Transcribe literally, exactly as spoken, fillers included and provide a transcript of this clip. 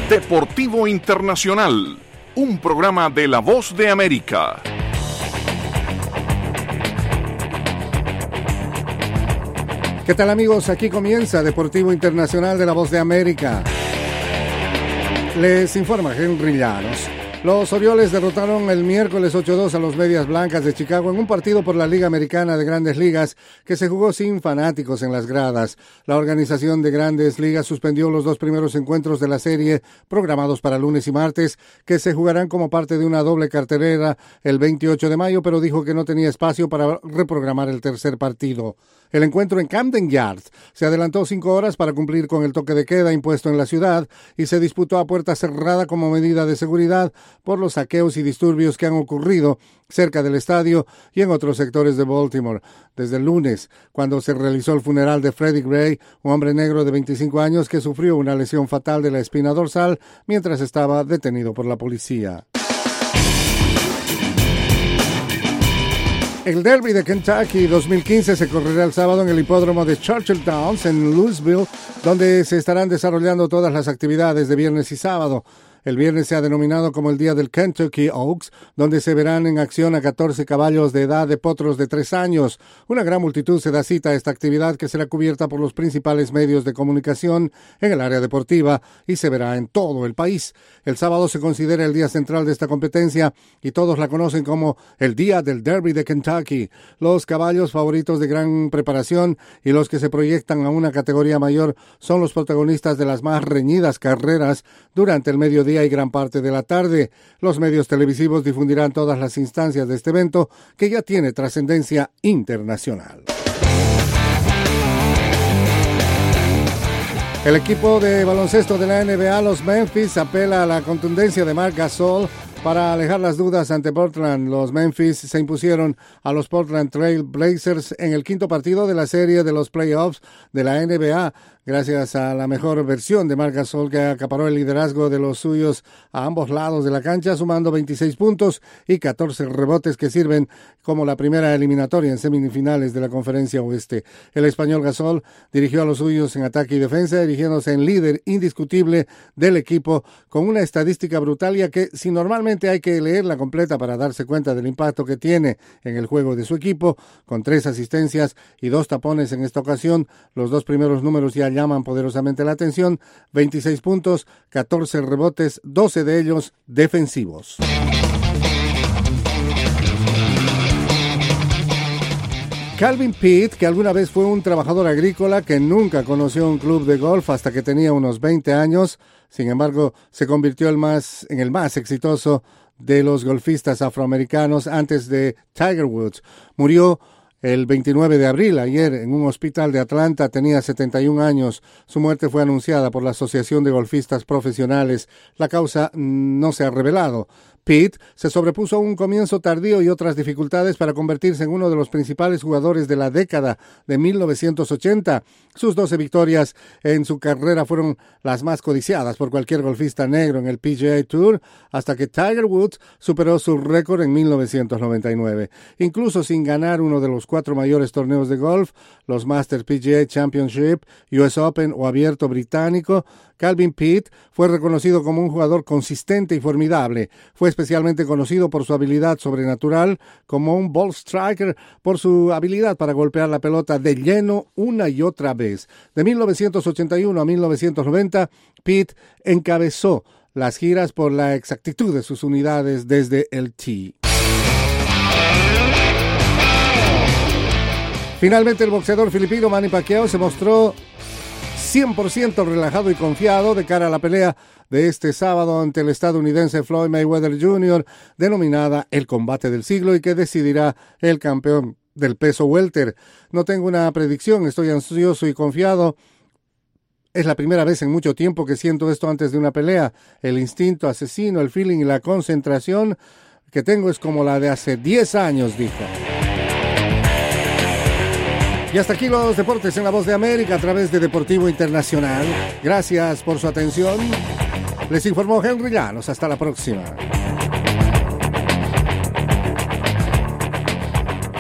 Deportivo Internacional, un programa de La Voz de América. ¿Qué tal, amigos? Aquí comienza Deportivo Internacional de La Voz de América. Les informa Henry Llanos. Los Orioles derrotaron el miércoles ocho dos a los Medias Blancas de Chicago en un partido por la Liga Americana de Grandes Ligas que se jugó sin fanáticos en las gradas. La organización de Grandes Ligas suspendió los dos primeros encuentros de la serie programados para lunes y martes, que se jugarán como parte de una doble cartelera el veintiocho de mayo, pero dijo que no tenía espacio para reprogramar el tercer partido. El encuentro en Camden Yards se adelantó cinco horas para cumplir con el toque de queda impuesto en la ciudad y se disputó a puerta cerrada como medida de seguridad por los saqueos y disturbios que han ocurrido cerca del estadio y en otros sectores de Baltimore. Desde el lunes, cuando se realizó el funeral de Freddie Gray, un hombre negro de veinticinco años que sufrió una lesión fatal de la espina dorsal mientras estaba detenido por la policía. El Derby de Kentucky dos mil quince se correrá el sábado en el hipódromo de Churchill Downs en Louisville, donde se estarán desarrollando todas las actividades de viernes y sábado. El viernes se ha denominado como el Día del Kentucky Oaks, donde se verán en acción a catorce caballos de edad de potros de tres años. Una gran multitud se da cita a esta actividad que será cubierta por los principales medios de comunicación en el área deportiva y se verá en todo el país. El sábado se considera el día central de esta competencia y todos la conocen como el Día del Derby de Kentucky. Los caballos favoritos de gran preparación y los que se proyectan a una categoría mayor son los protagonistas de las más reñidas carreras durante el mediodía y gran parte de la tarde. Los medios televisivos difundirán todas las instancias de este evento que ya tiene trascendencia internacional. El equipo de baloncesto de la N B A, los Memphis, apela a la contundencia de Marc Gasol para alejar las dudas ante Portland. Los Memphis se impusieron a los Portland Trail Blazers en el quinto partido de la serie de los playoffs de la N B A, gracias a la mejor versión de Marc Gasol, que acaparó el liderazgo de los suyos a ambos lados de la cancha, sumando veintiséis puntos y catorce rebotes que sirven como la primera eliminatoria en semifinales de la Conferencia Oeste. El español Gasol dirigió a los suyos en ataque y defensa, erigiéndose en líder indiscutible del equipo con una estadística brutal, ya que si normalmente hay que leerla completa para darse cuenta del impacto que tiene en el juego de su equipo, con tres asistencias y dos tapones en esta ocasión, los dos primeros números ya llaman poderosamente la atención: veintiséis puntos, catorce rebotes, doce de ellos defensivos. Calvin Pitt, que alguna vez fue un trabajador agrícola que nunca conoció un club de golf hasta que tenía unos veinte años, sin embargo, se convirtió el más, en el más exitoso de los golfistas afroamericanos antes de Tiger Woods. Murió el veintinueve de abril, ayer, en un hospital de Atlanta. Tenía setenta y un años. Su muerte fue anunciada por la Asociación de Golfistas Profesionales. La causa no se ha revelado. Pitt se sobrepuso a un comienzo tardío y otras dificultades para convertirse en uno de los principales jugadores de la década de mil novecientos ochenta. Sus doce victorias en su carrera fueron las más codiciadas por cualquier golfista negro en el P G A Tour, hasta que Tiger Woods superó su récord en mil novecientos noventa y nueve. Incluso sin ganar uno de los cuatro mayores torneos de golf, los Masters P G A Championship, U S Open o Abierto Británico, Calvin Pitt fue reconocido como un jugador consistente y formidable. Fue especialmente conocido por su habilidad sobrenatural como un ball striker, por su habilidad para golpear la pelota de lleno una y otra vez. De mil novecientos ochenta y uno a mil novecientos noventa, Pitt encabezó las giras por la exactitud de sus unidades desde el tee. Finalmente, el boxeador filipino Manny Pacquiao se mostró cien por ciento relajado y confiado de cara a la pelea de este sábado ante el estadounidense Floyd Mayweather junior, denominada el combate del siglo y que decidirá el campeón del peso welter. No tengo una predicción, estoy ansioso y confiado. Es la primera vez en mucho tiempo que siento esto antes de una pelea. El instinto asesino, el feeling y la concentración que tengo es como la de hace diez años, dijo. Y hasta aquí los deportes en La Voz de América a través de Deportivo Internacional. Gracias por su atención. Les informó Henry Llanos. Hasta la próxima.